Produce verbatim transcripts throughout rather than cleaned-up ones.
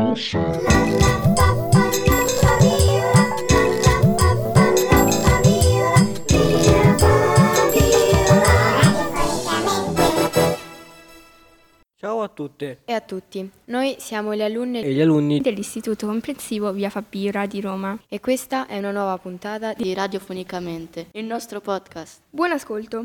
Ciao a tutte e a tutti, noi siamo le alunne e gli alunni dell'Istituto Comprensivo Via Fabiola di Roma e questa è una nuova puntata di Radiofonicamente, il nostro podcast. Buon ascolto!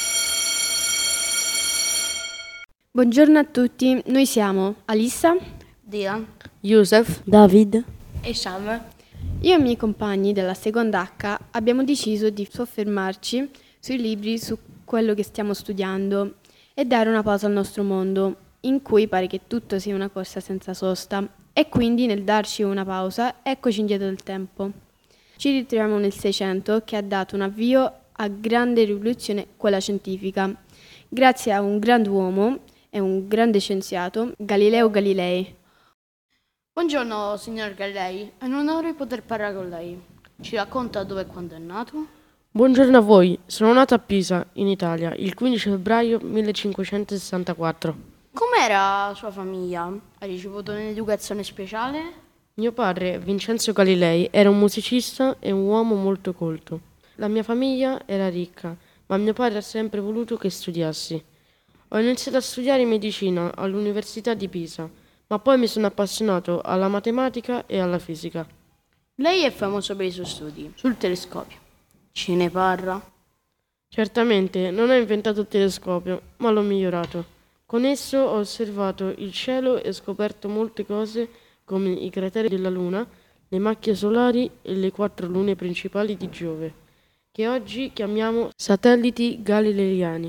Buongiorno a tutti, noi siamo Alissa, Dia, Youssef, David e Sham. Io e i miei compagni della seconda H abbiamo deciso di soffermarci sui libri, su quello che stiamo studiando e dare una pausa al nostro mondo, in cui pare che tutto sia una corsa senza sosta. E quindi nel darci una pausa, eccoci indietro del tempo. Ci ritroviamo nel Seicento, che ha dato un avvio a grande rivoluzione, quella scientifica, grazie a un grand'uomo e un grande scienziato, Galileo Galilei. Buongiorno signor Galilei, è un onore poter parlare con lei. Ci racconta dove e quando è nato? Buongiorno a voi, sono nato a Pisa, in Italia, il quindici febbraio millecinquecentosessantaquattro. Com'era la sua famiglia? Ha ricevuto un'educazione speciale? Mio padre, Vincenzo Galilei, era un musicista e un uomo molto colto. La mia famiglia era ricca, ma mio padre ha sempre voluto che studiassi. Ho iniziato a studiare medicina all'Università di Pisa, ma poi mi sono appassionato alla matematica e alla fisica. Lei è famoso per i suoi studi sul telescopio. Ce ne parla? Certamente, non ho inventato il telescopio, ma l'ho migliorato. Con esso ho osservato il cielo e scoperto molte cose come i crateri della Luna, le macchie solari e le quattro lune principali di Giove, che oggi chiamiamo satelliti galileiani.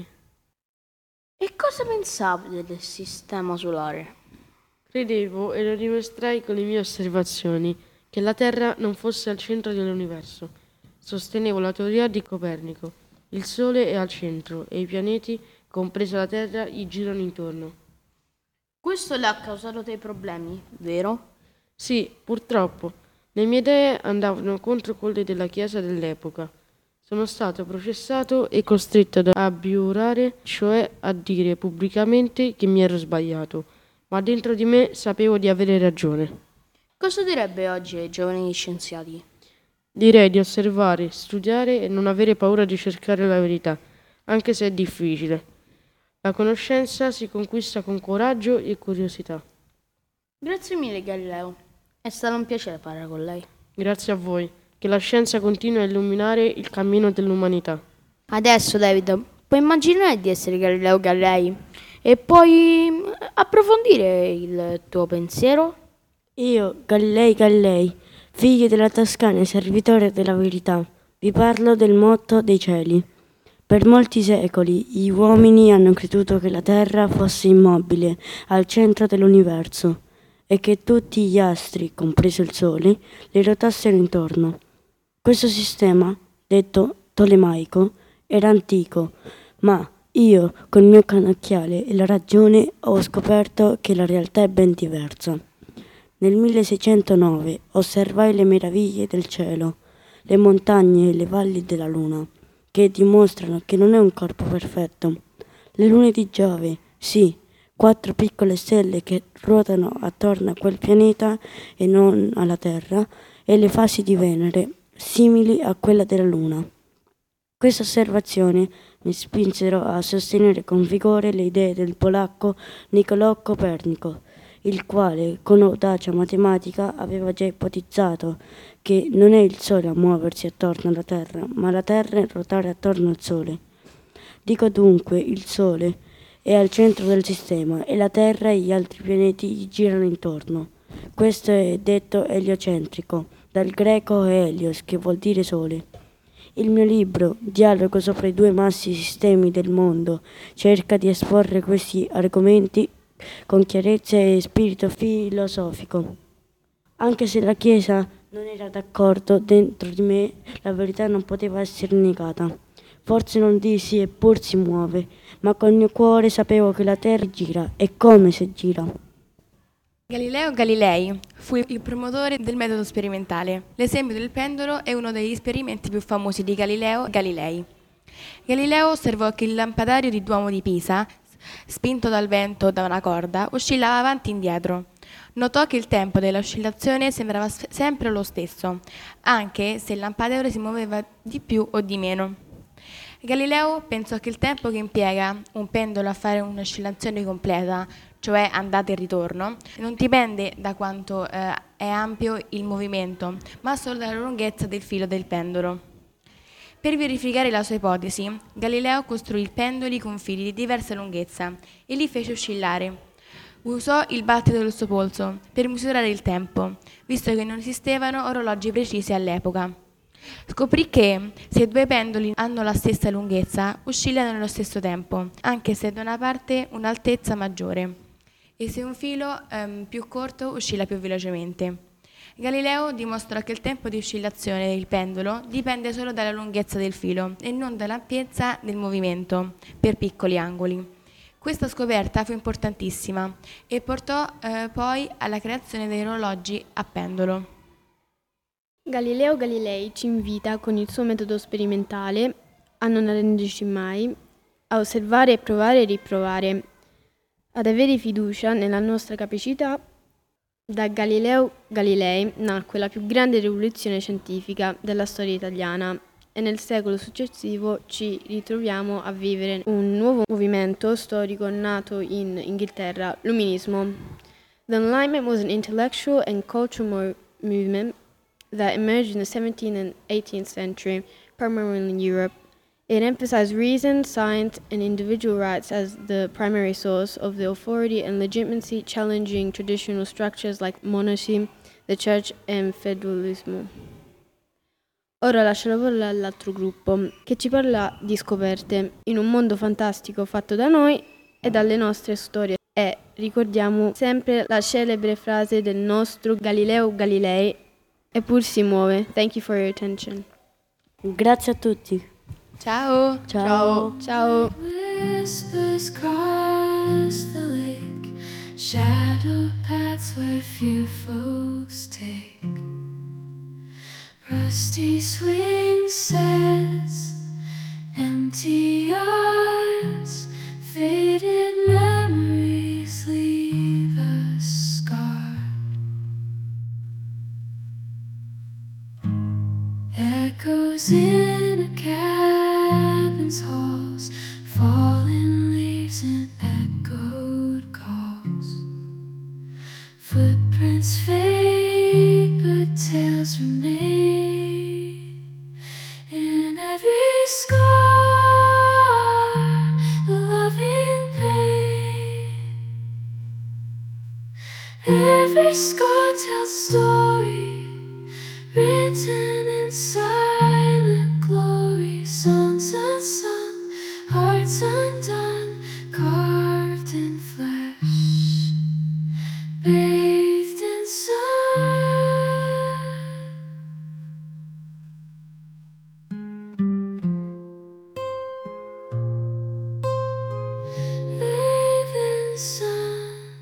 E cosa pensava del sistema solare? Credevo, e lo dimostrai con le mie osservazioni, che la Terra non fosse al centro dell'universo. Sostenevo la teoria di Copernico. Il Sole è al centro e i pianeti, compresa la Terra, gli girano intorno. Questo le ha causato dei problemi, vero? Sì, purtroppo. Le mie idee andavano contro quelle della Chiesa dell'epoca. Sono stato processato e costretto ad abiurare, cioè a dire pubblicamente che mi ero sbagliato, ma dentro di me sapevo di avere ragione. Cosa direbbe oggi ai giovani scienziati? Direi di osservare, studiare e non avere paura di cercare la verità, anche se è difficile. La conoscenza si conquista con coraggio e curiosità. Grazie mille Galileo, è stato un piacere parlare con lei. Grazie a voi, che la scienza continui a illuminare il cammino dell'umanità. Adesso David, puoi immaginare di essere Galileo Galilei e poi approfondire il tuo pensiero? Io, Galilei Galilei, figlio della Toscana e servitore della verità, vi parlo del motto dei cieli. Per molti secoli gli uomini hanno creduto che la Terra fosse immobile al centro dell'universo e che tutti gli astri, compreso il Sole, le rotassero intorno. Questo sistema, detto tolemaico, era antico, ma io, col mio cannocchiale e la ragione, ho scoperto che la realtà è ben diversa. Nel milleseicentonove osservai le meraviglie del cielo, le montagne e le valli della Luna, che dimostrano che non è un corpo perfetto. Le lune di Giove, sì, quattro piccole stelle che ruotano attorno a quel pianeta e non alla Terra, e le fasi di Venere, simili a quella della Luna. Queste osservazioni mi spinsero a sostenere con vigore le idee del polacco Niccolò Copernico, il quale, con audacia matematica, aveva già ipotizzato che non è il Sole a muoversi attorno alla Terra, ma la Terra a ruotare attorno al Sole. Dico dunque, il Sole è al centro del sistema e la Terra e gli altri pianeti gli girano intorno. Questo è detto eliocentrico, dal greco Helios, che vuol dire Sole. Il mio libro, Dialogo sopra i due massi sistemi del mondo, cerca di esporre questi argomenti con chiarezza e spirito filosofico. Anche se la Chiesa non era d'accordo, dentro di me la verità non poteva essere negata. Forse non dissi eppur si muove, ma col mio cuore sapevo che la Terra gira e come se gira. Galileo Galilei fu il promotore del metodo sperimentale. L'esempio del pendolo è uno degli esperimenti più famosi di Galileo Galilei. Galileo osservò che il lampadario di Duomo di Pisa, spinto dal vento da una corda, oscillava avanti e indietro. Notò che il tempo dell'oscillazione sembrava s- sempre lo stesso, anche se il lampadero si muoveva di più o di meno. Galileo pensò che il tempo che impiega un pendolo a fare un'oscillazione completa, cioè andata e ritorno, non dipende da quanto eh, è ampio il movimento, ma solo dalla lunghezza del filo del pendolo. Per verificare la sua ipotesi, Galileo costruì pendoli con fili di diversa lunghezza e li fece oscillare. Usò il battito del suo polso per misurare il tempo, visto che non esistevano orologi precisi all'epoca. Scoprì che se due pendoli hanno la stessa lunghezza, oscillano nello stesso tempo, anche se da una parte un'altezza maggiore, e se un filo ehm, più corto oscilla più velocemente. Galileo dimostrò che il tempo di oscillazione del pendolo dipende solo dalla lunghezza del filo e non dall'ampiezza del movimento per piccoli angoli. Questa scoperta fu importantissima e portò eh, poi alla creazione dei orologi a pendolo. Galileo Galilei ci invita con il suo metodo sperimentale a non arrenderci mai, a osservare e provare e riprovare, ad avere fiducia nella nostra capacità. Da Galileo Galilei nacque la più grande rivoluzione scientifica della storia italiana e nel secolo successivo ci ritroviamo a vivere un nuovo movimento storico nato in Inghilterra, l'Umanismo. The Enlightenment was an intellectual and cultural mo- movement that emerged in the seventeenth and eighteenth century, primarily in Europe. It emphasized reason, science, and individual rights as the primary source of the authority and legitimacy, challenging traditional structures like monarchy, the church, and federalism. Ora lascio la parola all'altro gruppo, che ci parla di scoperte in un mondo fantastico fatto da noi e dalle nostre storie. E ricordiamo sempre la celebre frase del nostro Galileo Galilei: eppur si muove. Thank you for your attention. Grazie a tutti. Ciao! Ciao. Ciao. Whispers cross the lake, shadow paths where few folks take. Rusty swing sets, empty arms, faded memories leave us scarred. Echoes in a cabin's halls, fallen leaves and echoed calls. Footprints fade, but tales remain. In every scar, the loving pain. Every scar tells a story, written in silent glory. Songs unsung, hearts undone, carved in flesh, bathed in sun. Bathed in sun.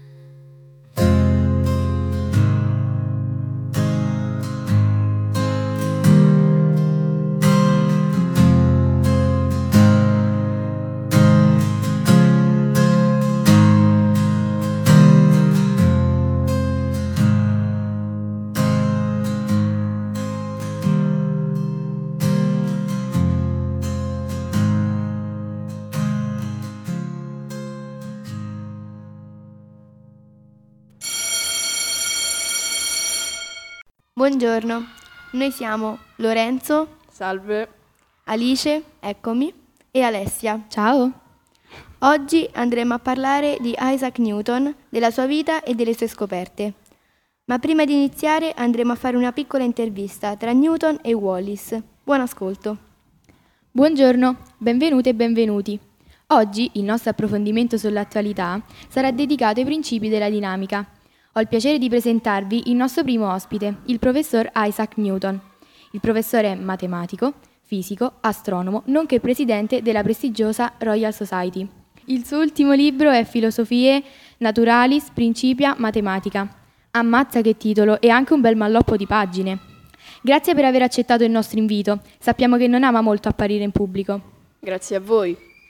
Buongiorno, noi siamo Lorenzo, Salve. Alice, eccomi, e Alessia. Ciao. Oggi andremo a parlare di Isaac Newton, della sua vita e delle sue scoperte. Ma prima di iniziare andremo a fare una piccola intervista tra Newton e Wallis. Buon ascolto. Buongiorno, benvenute e benvenuti. Oggi il nostro approfondimento sull'attualità sarà dedicato ai principi della dinamica. Ho il piacere di presentarvi il nostro primo ospite, il professor Isaac Newton. Il professore è matematico, fisico, astronomo, nonché presidente della prestigiosa Royal Society. Il suo ultimo libro è Philosophiae Naturalis Principia Mathematica. Ammazza che titolo e anche un bel malloppo di pagine. Grazie per aver accettato il nostro invito. Sappiamo che non ama molto apparire in pubblico. Grazie a voi.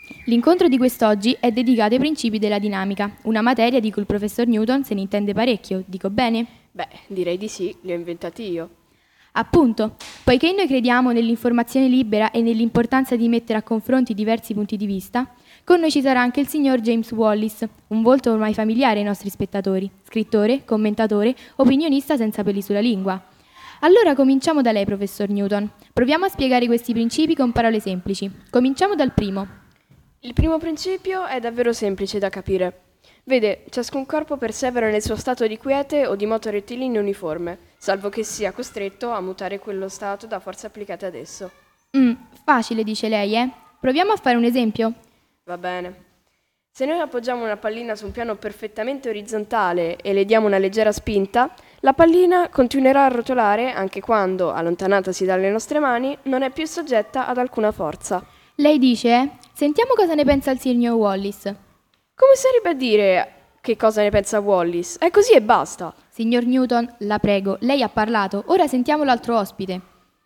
L'incontro di quest'oggi è dedicato ai principi della dinamica, una materia di cui il professor Newton se ne intende parecchio, dico bene? Beh, direi di sì, li ho inventati io. Appunto, poiché noi crediamo nell'informazione libera e nell'importanza di mettere a confronto i diversi punti di vista, con noi ci sarà anche il signor James Wallis, un volto ormai familiare ai nostri spettatori, scrittore, commentatore, opinionista senza peli sulla lingua. Allora cominciamo da lei, professor Newton. Proviamo a spiegare questi principi con parole semplici. Cominciamo dal primo. Il primo principio è davvero semplice da capire. Vede, ciascun corpo persevera nel suo stato di quiete o di moto rettilineo uniforme, salvo che sia costretto a mutare quello stato da forze applicate ad esso. Mm, facile, dice lei, eh? Proviamo a fare un esempio. Va bene. Se noi appoggiamo una pallina su un piano perfettamente orizzontale e le diamo una leggera spinta, la pallina continuerà a rotolare anche quando, allontanatasi dalle nostre mani, non è più soggetta ad alcuna forza. Lei dice, eh? Sentiamo cosa ne pensa il signor Wallis. Come sarebbe a dire che cosa ne pensa Wallis? È così e basta. Signor Newton, la prego, lei ha parlato, ora sentiamo l'altro ospite.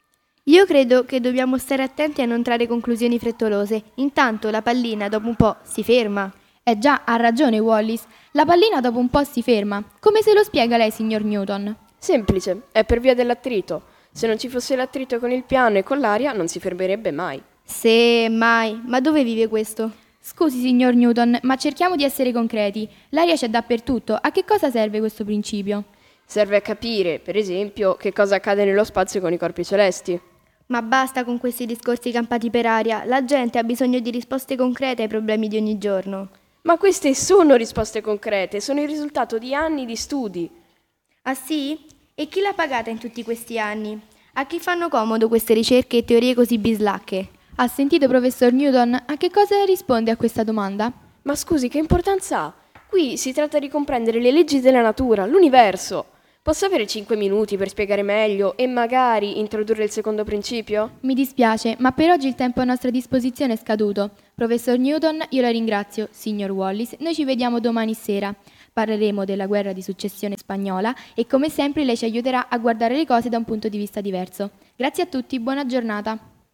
Io credo che dobbiamo stare attenti a non trarre conclusioni frettolose. Intanto la pallina dopo un po' si ferma. Eh già, ha ragione Wallis. La pallina dopo un po' si ferma. Come se lo spiega lei, signor Newton? Semplice, è per via dell'attrito. Se non ci fosse l'attrito con il piano e con l'aria, non si fermerebbe mai. Se mai. Ma dove vive questo? Scusi, signor Newton, ma cerchiamo di essere concreti. L'aria c'è dappertutto. A che cosa serve questo principio? Serve a capire, per esempio, che cosa accade nello spazio con i corpi celesti. Ma basta con questi discorsi campati per aria. La gente ha bisogno di risposte concrete ai problemi di ogni giorno. Ma queste sono risposte concrete, sono il risultato di anni di studi. Ah sì? E chi l'ha pagata in tutti questi anni? A chi fanno comodo queste ricerche e teorie così bislacche? Ha sentito, professor Newton? A che cosa risponde a questa domanda? Ma scusi, che importanza ha? Qui si tratta di comprendere le leggi della natura, l'universo. Posso avere cinque minuti per spiegare meglio e magari introdurre il secondo principio? Mi dispiace, ma per oggi il tempo a nostra disposizione è scaduto. Professor Newton, io la ringrazio. Signor Wallis, noi ci vediamo domani sera. Parleremo della guerra di successione spagnola e come sempre lei ci aiuterà a guardare le cose da un punto di vista diverso. Grazie a tutti, buona giornata.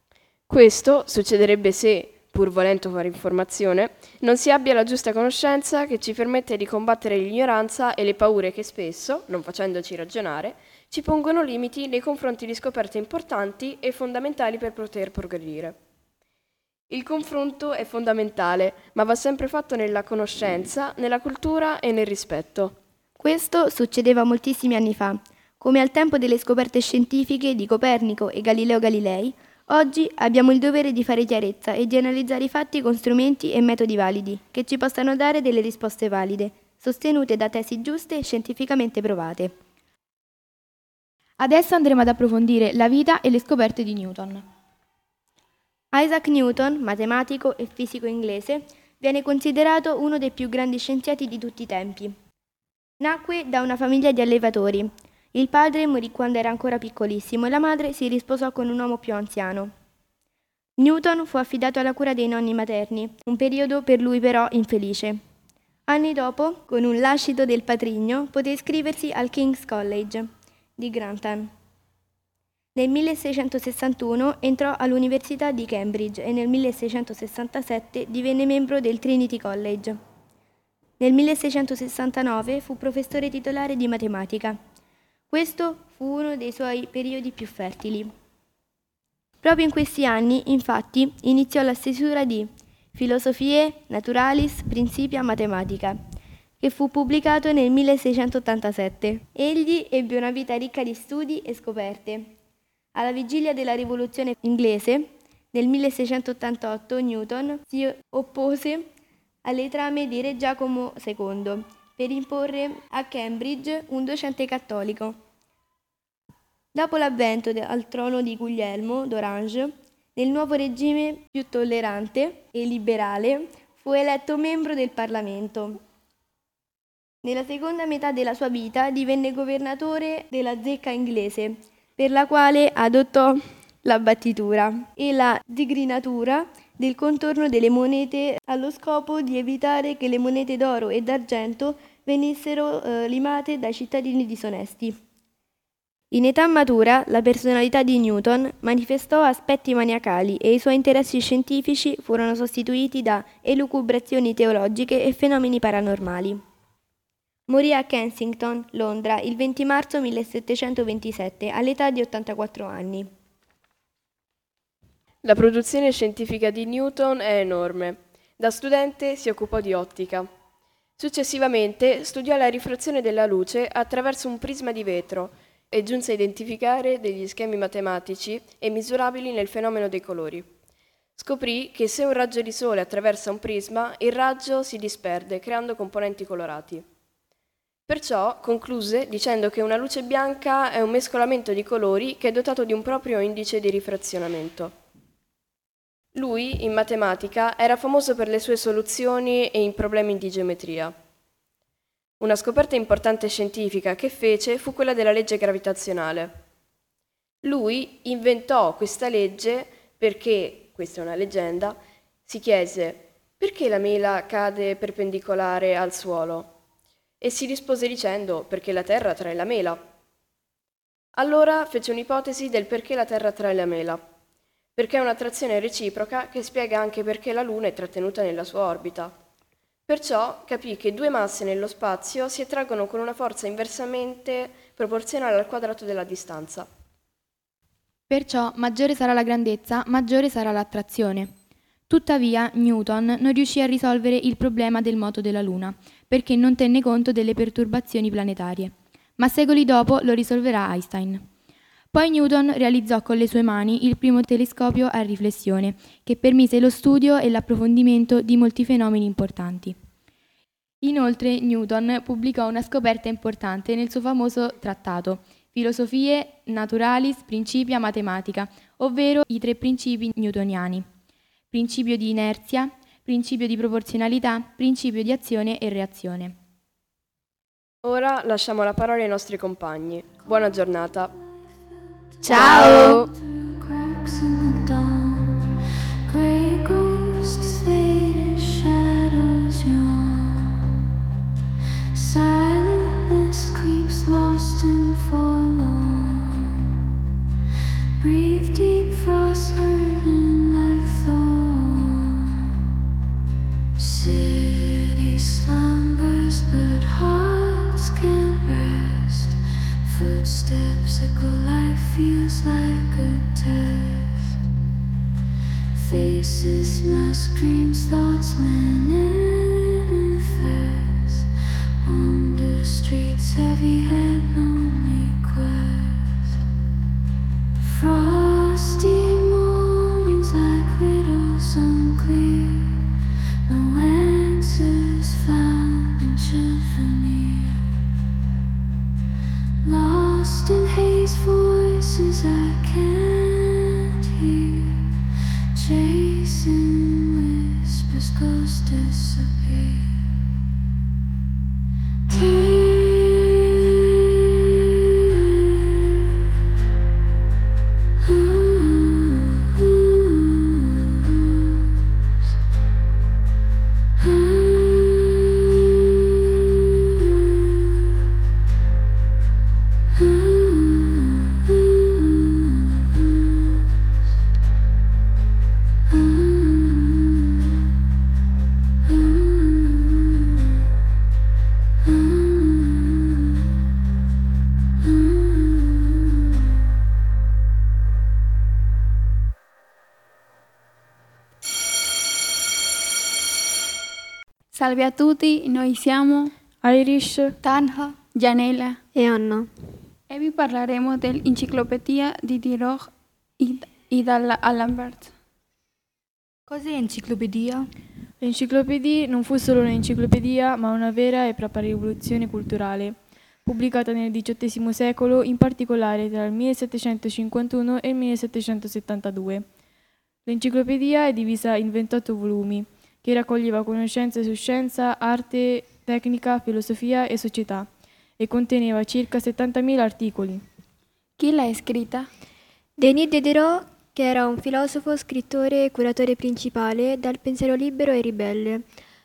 Questo succederebbe se, pur volendo fare informazione, non si abbia la giusta conoscenza che ci permette di combattere l'ignoranza e le paure che spesso, non facendoci ragionare, ci pongono limiti nei confronti di scoperte importanti e fondamentali per poter progredire. Il confronto è fondamentale, ma va sempre fatto nella conoscenza, nella cultura e nel rispetto. Questo succedeva moltissimi anni fa. Come al tempo delle scoperte scientifiche di Copernico e Galileo Galilei, oggi abbiamo il dovere di fare chiarezza e di analizzare i fatti con strumenti e metodi validi, che ci possano dare delle risposte valide, sostenute da tesi giuste e scientificamente provate. Adesso andremo ad approfondire la vita e le scoperte di Newton. Isaac Newton, matematico e fisico inglese, viene considerato uno dei più grandi scienziati di tutti i tempi. Nacque da una famiglia di allevatori. Il padre morì quando era ancora piccolissimo e la madre si risposò con un uomo più anziano. Newton fu affidato alla cura dei nonni materni, un periodo per lui però infelice. Anni dopo, con un lascito del patrigno, poté iscriversi al King's College di Grantham. Nel milleseicentosessantuno entrò all'Università di Cambridge e nel milleseicentosessantasette divenne membro del Trinity College. Nel milleseicentosessantanove fu professore titolare di matematica. Questo fu uno dei suoi periodi più fertili. Proprio in questi anni, infatti, iniziò la stesura di Philosophiae Naturalis Principia Mathematica, che fu pubblicato nel milleseicentottantasette. Egli ebbe una vita ricca di studi e scoperte. Alla vigilia della rivoluzione inglese, nel milleseicentottantotto, Newton si oppose alle trame di Re Giacomo secondo per imporre a Cambridge un docente cattolico. Dopo l'avvento al trono di Guglielmo d'Orange, nel nuovo regime più tollerante e liberale, fu eletto membro del Parlamento. Nella seconda metà della sua vita divenne governatore della zecca inglese, per la quale adottò la battitura e la digrinatura del contorno delle monete allo scopo di evitare che le monete d'oro e d'argento venissero eh, limate dai cittadini disonesti. In età matura, la personalità di Newton manifestò aspetti maniacali e i suoi interessi scientifici furono sostituiti da elucubrazioni teologiche e fenomeni paranormali. Morì a Kensington, Londra, il venti marzo millesettecentoventisette, all'età di ottantaquattro anni. La produzione scientifica di Newton è enorme. Da studente si occupò di ottica. Successivamente studiò la rifrazione della luce attraverso un prisma di vetro e giunse a identificare degli schemi matematici e misurabili nel fenomeno dei colori. Scoprì che se un raggio di sole attraversa un prisma, il raggio si disperde creando componenti colorati. Perciò concluse dicendo che una luce bianca è un mescolamento di colori che è dotato di un proprio indice di rifrazionamento. Lui, in matematica, era famoso per le sue soluzioni e in problemi di geometria. Una scoperta importante scientifica che fece fu quella della legge gravitazionale. Lui inventò questa legge perché, questa è una leggenda, si chiese: perché la mela cade perpendicolare al suolo? E si rispose dicendo: perché la terra trae la mela. Allora fece un'ipotesi del perché la terra trae la mela. Perché è un'attrazione reciproca che spiega anche perché la Luna è trattenuta nella sua orbita. Perciò capì che due masse nello spazio si attraggono con una forza inversamente proporzionale al quadrato della distanza. Perciò maggiore sarà la grandezza, maggiore sarà l'attrazione. Tuttavia Newton non riuscì a risolvere il problema del moto della Luna, perché non tenne conto delle perturbazioni planetarie. Ma secoli dopo lo risolverà Einstein. Poi Newton realizzò con le sue mani il primo telescopio a riflessione, che permise lo studio e l'approfondimento di molti fenomeni importanti. Inoltre Newton pubblicò una scoperta importante nel suo famoso trattato Philosophiae Naturalis Principia Mathematica, ovvero i tre principi newtoniani: principio di inerzia, principio di proporzionalità, principio di azione e reazione. Ora lasciamo la parola ai nostri compagni. Buona giornata. Ciao! Cracks in the dawn, gray ghosts fade as shadows yawn. Silence creeps lost and forlorn. Breathe deep, frost hurting like thorn. City slumbers, but hearts can't rest. Footsteps echo, life feels like a test. Faces, mask, dreams, thoughts manifest. On the streets, heavy head, lonely quest. Frosty mornings like riddles unclear. No answers found in Chiffonnier. Lost in haze, voices I can't hear. Chasing whispers, ghosts disappear. Salve a tutti, noi siamo Irish, Tanja, Janela e Anna e vi parleremo dell'Enciclopedia di Diderot e dall'Alembert. Cos'è enciclopedia? L'enciclopedia non fu solo un'enciclopedia, ma una vera e propria rivoluzione culturale, pubblicata nel diciottesimo secolo, in particolare tra il millesettecentocinquantuno e il millesettecentosettantadue. L'enciclopedia è divisa in ventotto volumi, che raccoglieva conoscenze su scienza, arte, tecnica, filosofia e società, e conteneva circa settantamila articoli. Chi l'ha scritta? Denis Diderot, che era un filosofo, scrittore e curatore principale dal pensiero libero e ribelle.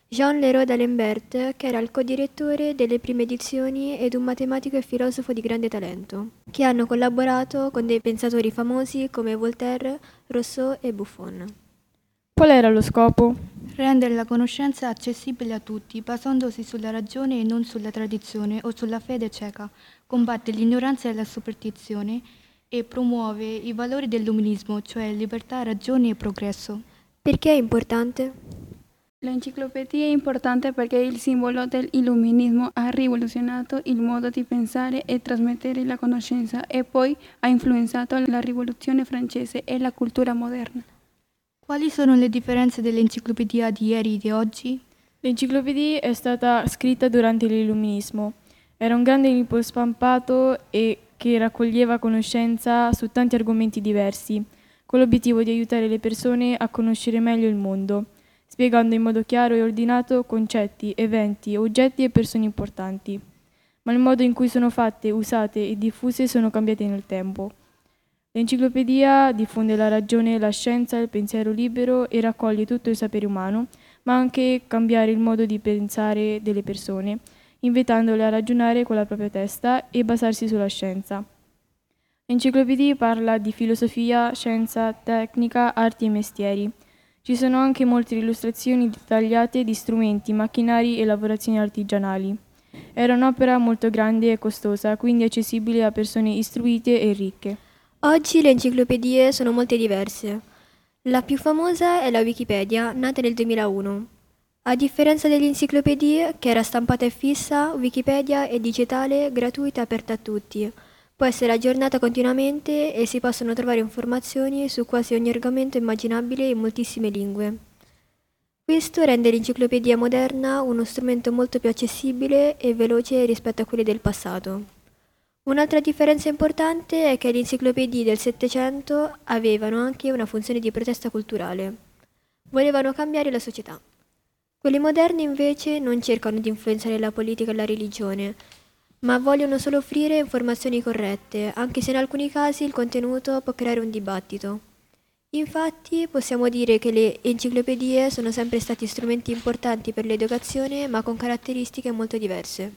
Jean Leroy d'Alembert, che era il codirettore delle prime edizioni, ed un matematico e filosofo di grande talento, che hanno collaborato con dei pensatori famosi come Voltaire, Rousseau e Buffon. Qual era lo scopo? Rendere la conoscenza accessibile a tutti, basandosi sulla ragione e non sulla tradizione o sulla fede cieca, combatte l'ignoranza e la superstizione e promuove i valori dell'umanismo, cioè libertà, ragione e progresso. Perché è importante? L'enciclopedia è importante perché il simbolo dell'illuminismo ha rivoluzionato il modo di pensare e trasmettere la conoscenza e poi ha influenzato la rivoluzione francese e la cultura moderna. Quali sono le differenze dell'enciclopedia di ieri e di oggi? L'enciclopedia è stata scritta durante l'illuminismo. Era un grande libro stampato e che raccoglieva conoscenza su tanti argomenti diversi, con l'obiettivo di aiutare le persone a conoscere meglio il mondo, spiegando in modo chiaro e ordinato concetti, eventi, oggetti e persone importanti. Ma il modo in cui sono fatte, usate e diffuse sono cambiate nel tempo. L'enciclopedia diffonde la ragione, la scienza, il pensiero libero e raccoglie tutto il sapere umano, ma anche cambiare il modo di pensare delle persone, invitandole a ragionare con la propria testa e basarsi sulla scienza. L'enciclopedia parla di filosofia, scienza, tecnica, arti e mestieri. Ci sono anche molte illustrazioni dettagliate di strumenti, macchinari e lavorazioni artigianali. Era un'opera molto grande e costosa, quindi accessibile a persone istruite e ricche. Oggi le enciclopedie sono molte diverse. La più famosa è la Wikipedia, nata nel duemilauno. A differenza delle enciclopedie, che era stampata e fissa, Wikipedia è digitale, gratuita e aperta a tutti. Può essere aggiornata continuamente e si possono trovare informazioni su quasi ogni argomento immaginabile in moltissime lingue. Questo rende l'enciclopedia moderna uno strumento molto più accessibile e veloce rispetto a quelle del passato. Un'altra differenza importante è che le enciclopedie del Settecento avevano anche una funzione di protesta culturale. Volevano cambiare la società. Quelle moderne invece non cercano di influenzare la politica e la religione, ma vogliono solo offrire informazioni corrette, anche se in alcuni casi il contenuto può creare un dibattito. Infatti possiamo dire che le enciclopedie sono sempre stati strumenti importanti per l'educazione, ma con caratteristiche molto diverse.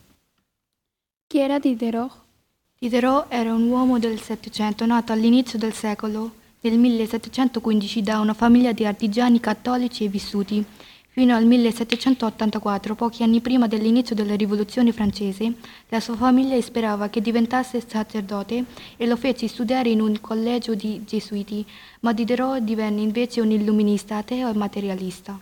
Chi era Diderot? Diderot era un uomo del Settecento nato all'inizio del secolo, nel millesettecentoquindici, da una famiglia di artigiani cattolici e vissuti. Fino al millesettecentottantaquattro, pochi anni prima dell'inizio della Rivoluzione francese, la sua famiglia sperava che diventasse sacerdote e lo fece studiare in un collegio di gesuiti, ma Diderot divenne invece un illuminista, ateo e materialista.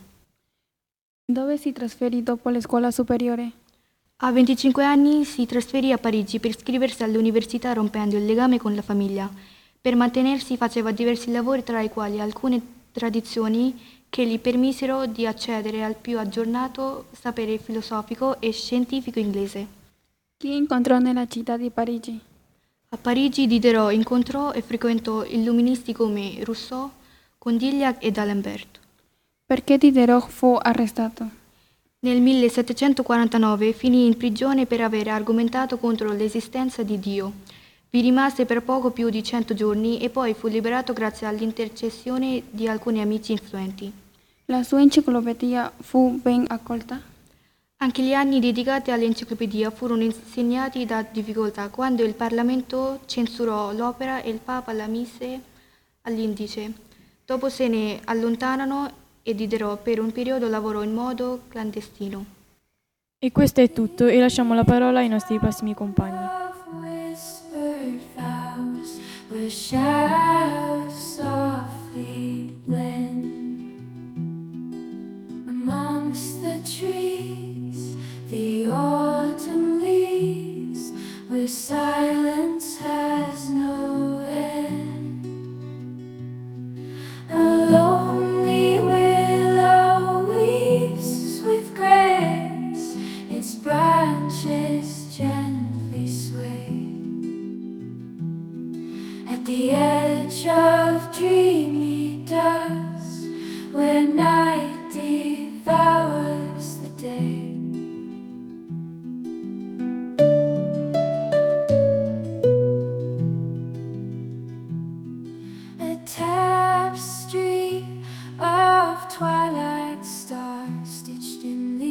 Dove si trasferì dopo la scuola superiore? A venticinque anni si trasferì a Parigi per iscriversi all'università rompendo il legame con la famiglia. Per mantenersi faceva diversi lavori, tra i quali alcune tradizioni che gli permisero di accedere al più aggiornato sapere filosofico e scientifico inglese. Chi incontrò nella città di Parigi? A Parigi Diderot incontrò e frequentò illuministi come Rousseau, Condillac ed D'Alembert. Perché Diderot fu arrestato? Nel millesettecentoquarantanove finì in prigione per aver argomentato contro l'esistenza di Dio. Vi rimase per poco più di cento giorni e poi fu liberato grazie all'intercessione di alcuni amici influenti. La sua enciclopedia fu ben accolta? Anche gli anni dedicati all'enciclopedia furono segnati da difficoltà, quando il Parlamento censurò l'opera e il Papa la mise all'indice. Dopo se ne allontanano e Diderot per un periodo lavorò in modo clandestino. E questo è tutto e lasciamo la parola ai nostri prossimi compagni. Where shadows softly blend amongst the trees, the autumn leaves, where silence has no end. A lonely willow weaves with grace, its branches gently sway. At the edge of dreamy dusk, where night devours the day. A tapestry of twilight stars stitched in the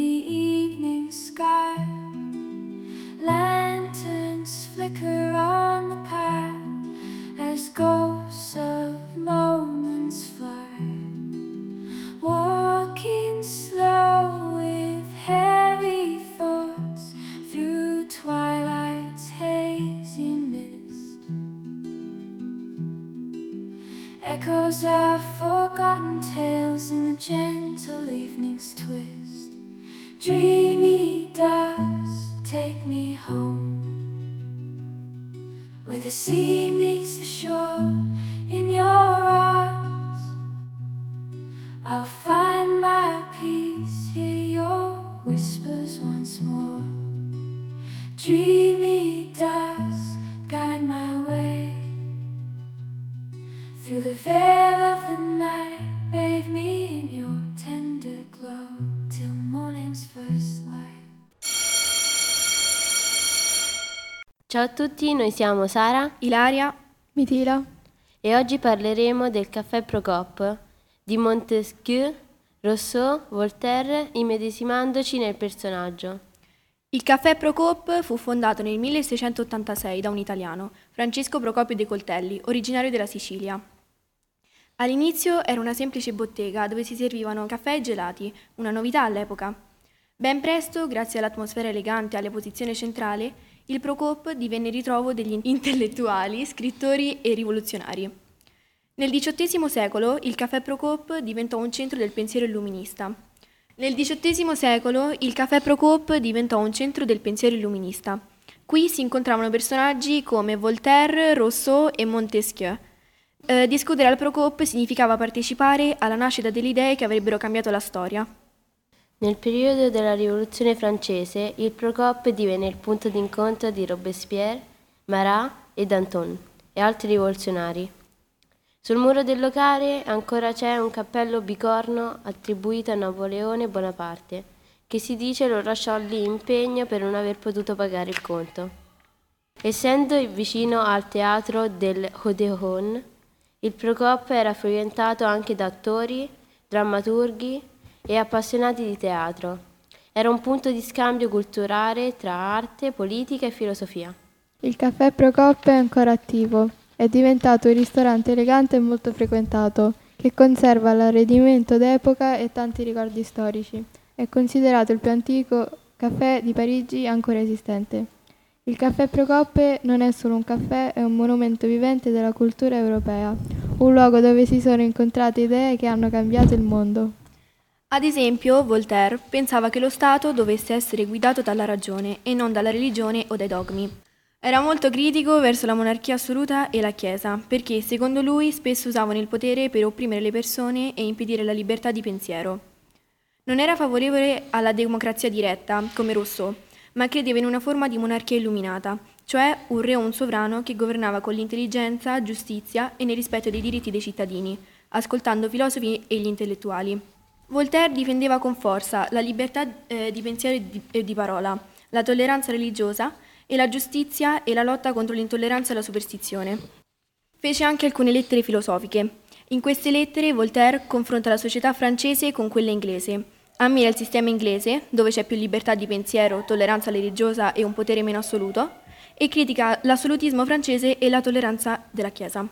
echoes of forgotten tales in the gentle evening's twist. Dreamy dust, take me home, where the sea meets the shore in your arms. I'll find my peace, hear your whispers once more. Dreamy dust, guide my way through the veil of the night. Bathe me in your tender glow till morning's first light. Ciao a tutti, noi siamo Sara, Ilaria, Mitila e oggi parleremo del caffè Procop di Montesquieu, Rousseau, Voltaire, immedesimandoci nel personaggio. Il caffè Procop fu fondato nel milleseicentottantasei da un italiano, Francesco Procopio dei Coltelli, originario della Sicilia. All'inizio era una semplice bottega dove si servivano caffè e gelati, una novità all'epoca. Ben presto, grazie all'atmosfera elegante e alla posizione centrale, il Procop divenne ritrovo degli intellettuali, scrittori e rivoluzionari. Nel diciottesimo secolo il caffè Procop diventò un centro del pensiero illuminista. Nel diciottesimo secolo il caffè Procop diventò un centro del pensiero illuminista. Qui si incontravano personaggi come Voltaire, Rousseau e Montesquieu. Eh, discutere al Procop significava partecipare alla nascita delle idee che avrebbero cambiato la storia. Nel periodo della Rivoluzione francese, il Procop divenne il punto d'incontro di Robespierre, Marat e Danton e altri rivoluzionari. Sul muro del locale ancora c'è un cappello bicorno attribuito a Napoleone Bonaparte, che si dice lo lasciò lì in pegno per non aver potuto pagare il conto. Essendo vicino al teatro del Odéon, il Procop era frequentato anche da attori, drammaturghi e appassionati di teatro. Era un punto di scambio culturale tra arte, politica e filosofia. Il caffè Procop è ancora attivo. È diventato un ristorante elegante e molto frequentato, che conserva l'arredamento d'epoca e tanti ricordi storici. È considerato il più antico caffè di Parigi ancora esistente. Il caffè Procop non è solo un caffè, è un monumento vivente della cultura europea, un luogo dove si sono incontrate idee che hanno cambiato il mondo. Ad esempio, Voltaire pensava che lo Stato dovesse essere guidato dalla ragione e non dalla religione o dai dogmi. Era molto critico verso la monarchia assoluta e la Chiesa, perché secondo lui spesso usavano il potere per opprimere le persone e impedire la libertà di pensiero. Non era favorevole alla democrazia diretta, come Rousseau, ma credeva in una forma di monarchia illuminata, cioè un re o un sovrano che governava con l'intelligenza, giustizia e nel rispetto dei diritti dei cittadini, ascoltando filosofi e gli intellettuali. Voltaire difendeva con forza la libertà eh, di pensiero e di, e di parola, la tolleranza religiosa e la giustizia e la lotta contro l'intolleranza e la superstizione. Fece anche alcune lettere filosofiche. In queste lettere Voltaire confronta la società francese con quella inglese. Ammira il sistema inglese, dove c'è più libertà di pensiero, tolleranza religiosa e un potere meno assoluto, e critica l'assolutismo francese e la tolleranza della Chiesa.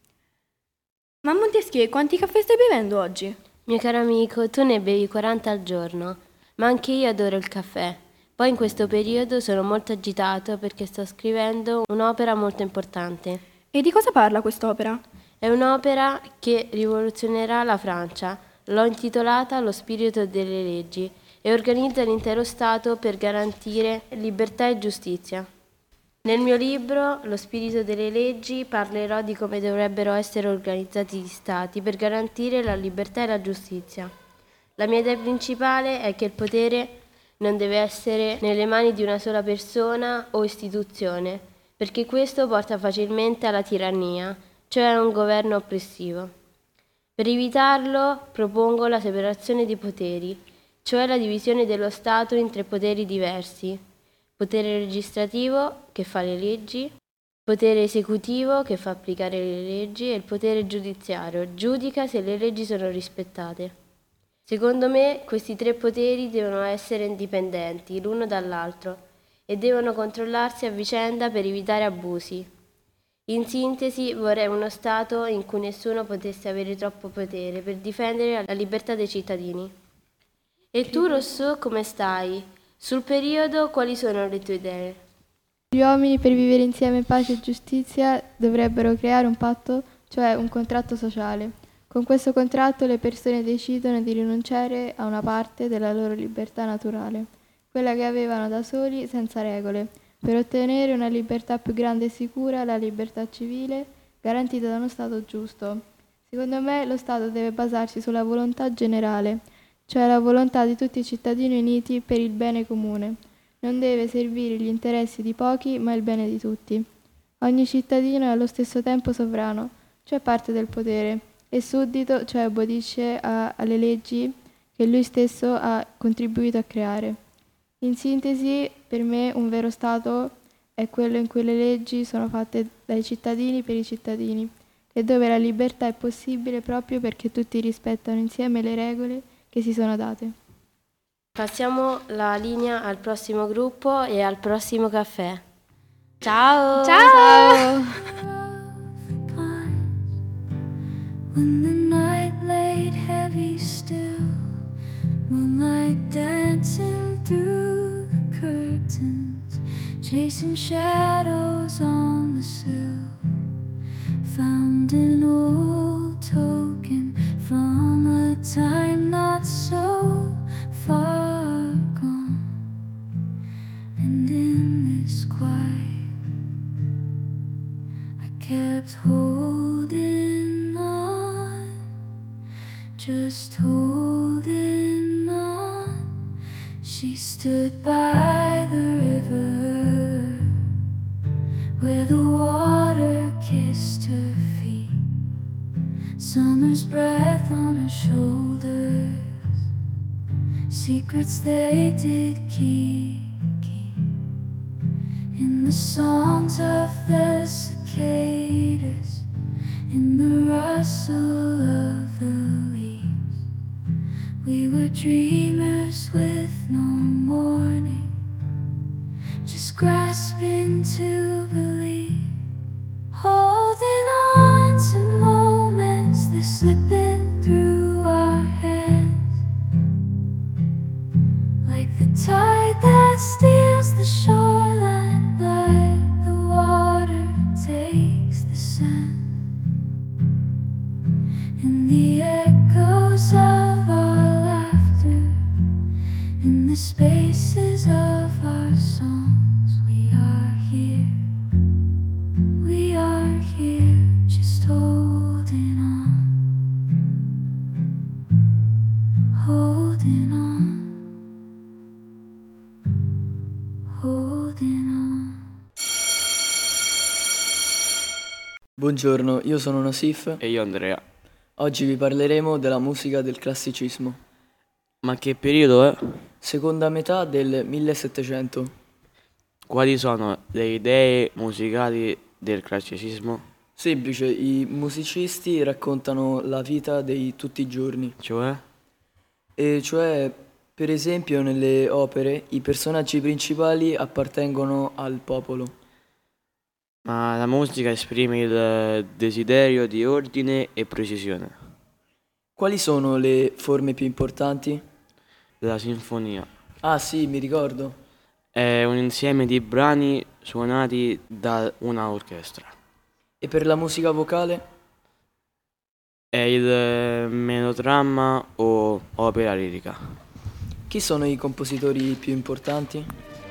Ma Montesquieu, quanti caffè stai bevendo oggi? Mio caro amico, tu ne bevi quaranta al giorno, ma anche io adoro il caffè. Poi in questo periodo sono molto agitato perché sto scrivendo un'opera molto importante. E di cosa parla quest'opera? È un'opera che rivoluzionerà la Francia. L'ho intitolata Lo spirito delle leggi e organizza l'intero Stato per garantire libertà e giustizia. Nel mio libro, Lo spirito delle leggi, parlerò di come dovrebbero essere organizzati gli Stati per garantire la libertà e la giustizia. La mia idea principale è che il potere non deve essere nelle mani di una sola persona o istituzione, perché questo porta facilmente alla tirannia, cioè a un governo oppressivo. Per evitarlo propongo la separazione dei poteri, cioè la divisione dello Stato in tre poteri diversi: potere legislativo, che fa le leggi, potere esecutivo, che fa applicare le leggi, e il potere giudiziario, giudica se le leggi sono rispettate. Secondo me questi tre poteri devono essere indipendenti l'uno dall'altro e devono controllarsi a vicenda per evitare abusi. In sintesi, vorrei uno Stato in cui nessuno potesse avere troppo potere per difendere la libertà dei cittadini. E tu, Rousseau, come stai? Sul periodo, quali sono le tue idee? Gli uomini, per vivere insieme in pace e giustizia, dovrebbero creare un patto cioè un contratto sociale. Con questo contratto le persone decidono di rinunciare a una parte della loro libertà naturale, quella che avevano da soli senza regole, per ottenere una libertà più grande e sicura, la libertà civile, garantita da uno Stato giusto. Secondo me lo Stato deve basarsi sulla volontà generale, cioè la volontà di tutti i cittadini uniti per il bene comune. Non deve servire gli interessi di pochi, ma il bene di tutti. Ogni cittadino è allo stesso tempo sovrano, cioè parte del potere, e suddito, cioè obbedisce a, alle leggi che lui stesso ha contribuito a creare. In sintesi, per me un vero Stato è quello in cui le leggi sono fatte dai cittadini per i cittadini e dove la libertà è possibile proprio perché tutti rispettano insieme le regole che si sono date. Passiamo la linea al prossimo gruppo e al prossimo caffè. Ciao! Ciao! When the night laid heavy still, moonlight dancing through the curtains, chasing shadows on the sill, found an old token from a time not so far gone. And in this quiet I kept holding on, just holding on. She stood by the river where the water kissed her feet, summer's breath on her shoulders, secrets they did keep, keep in the songs of the cicadas, in the rustle of the leaves. We were dreamers with no morning, just grasping to believe, holding on to moments that slipping through our hands, like the tide that steals the shoreline, like the water takes the sand, and the echoes of our laughter, in the spaces of our songs. We are here, we are here, just holding on, holding on, holding on. Buongiorno, io sono Nasif e io Andrea. Oggi vi parleremo della musica del classicismo. Ma che periodo è? Seconda metà del millesettecento. Quali sono le idee musicali del classicismo? Semplice, i musicisti raccontano la vita di tutti i giorni. Cioè? E cioè, per esempio, nelle opere i personaggi principali appartengono al popolo. Ma la musica esprime il desiderio di ordine e precisione. Quali sono le forme più importanti? La sinfonia. Ah sì, mi ricordo. È un insieme di brani suonati da una orchestra. E per la musica vocale? È il melodramma o opera lirica. Chi sono i compositori più importanti?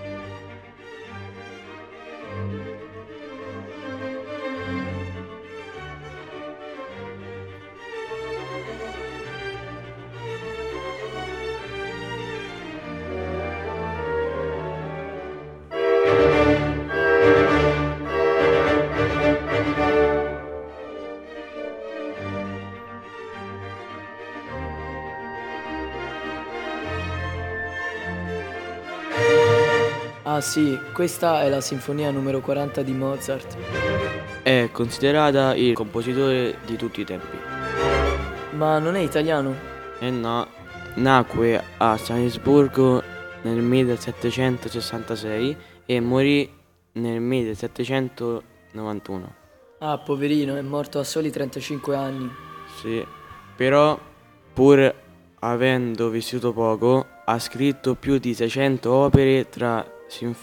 Ah sì, questa è la sinfonia numero quaranta di Mozart. È considerata il compositore di tutti i tempi. Ma non è italiano? Eh no, nacque a Salisburgo nel millesettecentosessantasei e morì nel millesettecentonovantuno. Ah, poverino, è morto a soli trentacinque anni. Sì, però pur avendo vissuto poco, ha scritto più di seicento opere tra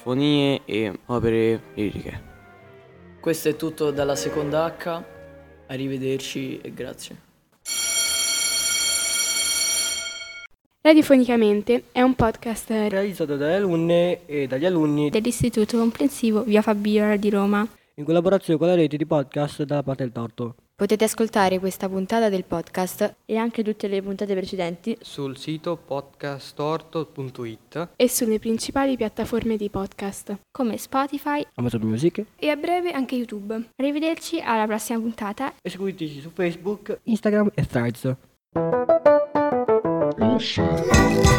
sinfonie e opere liriche. Questo è tutto dalla seconda H. Arrivederci e grazie. Radiofonicamente è un podcast realizzato dalle alunne e dagli alunni dell'Istituto Comprensivo Via Fabiola di Roma, in collaborazione con la rete di podcast dalla parte del torto. Potete ascoltare questa puntata del podcast e anche tutte le puntate precedenti sul sito podcast torto punto it e sulle principali piattaforme di podcast come Spotify, Amazon Music e a breve anche YouTube. Arrivederci alla prossima puntata e seguiteci su Facebook, Instagram e Threads.